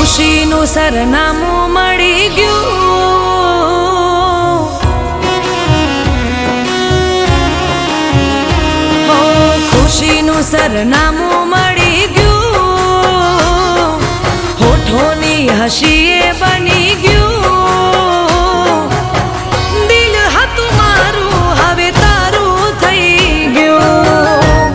ખુશીનું સરનામું મળી ગયું, હો ખુશીનું સરનામું મળી ગયું, હોઠોની હસીએ બની ગયું, દિલ હતું મારું હવે તારું થઈ ગયું,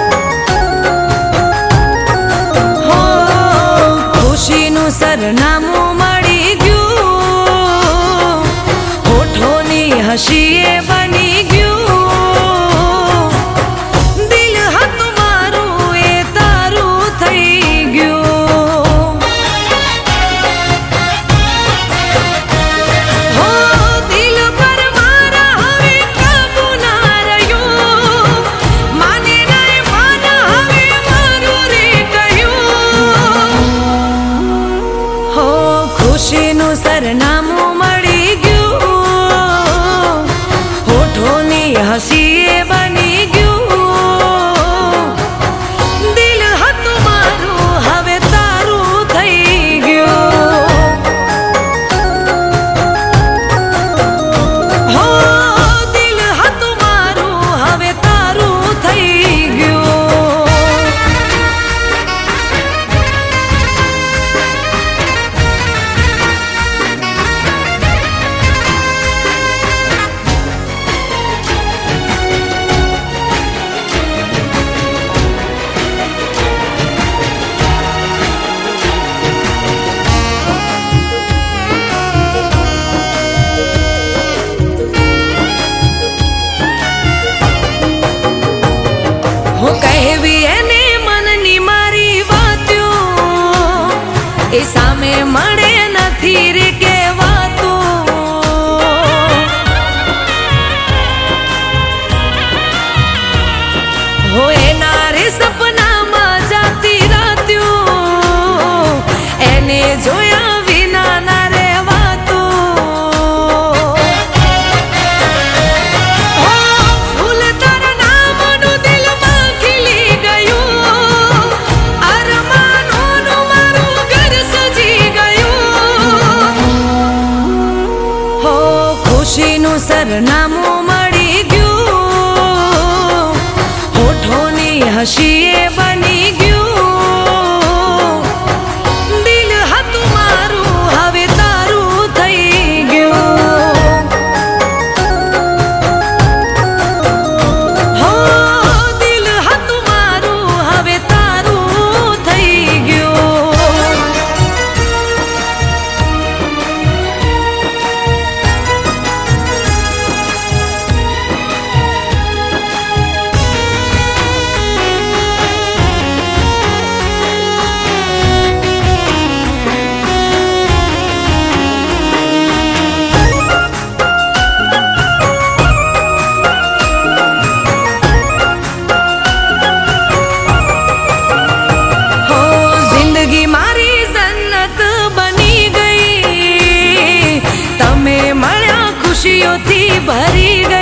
હો ખુશીનું સરનામું મળી ગયું, હોઠોની હસીએ બની ગયું, દિલ હતું મારું એ તારું થઈ ગયું, હો દિલ પર મારા હવે કાબુ ના રહ્યું, માને નહીં માન હવે મારું રે કહ્યું, હો ખુશીનું સરનામું મળી ગયું, હોઠોની હસીએ બની ગયું, દિલ હતું મારું હવે તારું થઈ ગયું, હો દિલ હતું મારું હવે તારું થઈ ગયું. હું કહેવી એને મનની મારી વાતો, એ સામે મળે નથી રે કહેવાતો, હો એના રે સપનામાં જાતી રાત્યો, એને જોયા વિના ના રહેવાતો, હો ફૂલ તારા નામનું દિલમાં ખીલી ગયું, અરમાનોનું મારું ઘર સજી ગયું, હો ખુશીનું સરનામું મળી ગયું, હોઠોની હસીએ બની ગયું, દિલ હતું મારું હવે તારું થઈ ગયું, હો દિલ હતું મારું હવે તારું થઈ ગયું. હો જિંદગી મારી જન્નત બની ગઈ, તમે મળ્યા ખુશીઓથી ભરી